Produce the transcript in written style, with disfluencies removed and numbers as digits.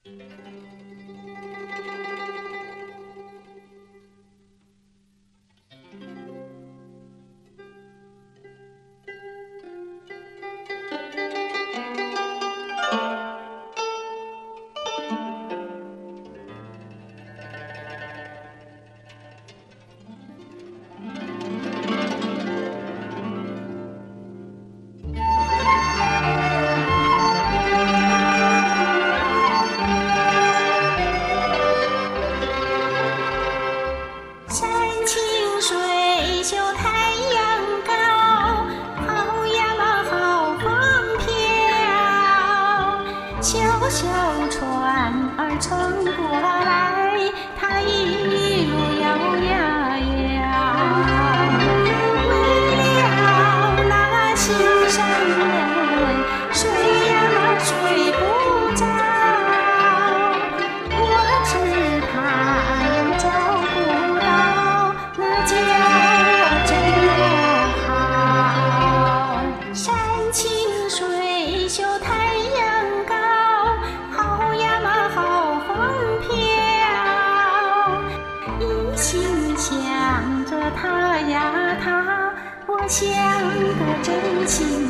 小船儿撑过来，它一路摇呀摇。为了那心上人，睡呀睡不着。我知他呀找不到，那家真好。山清水秀太阳高，好呀嘛好风飘。一心想着他呀他，我想得真心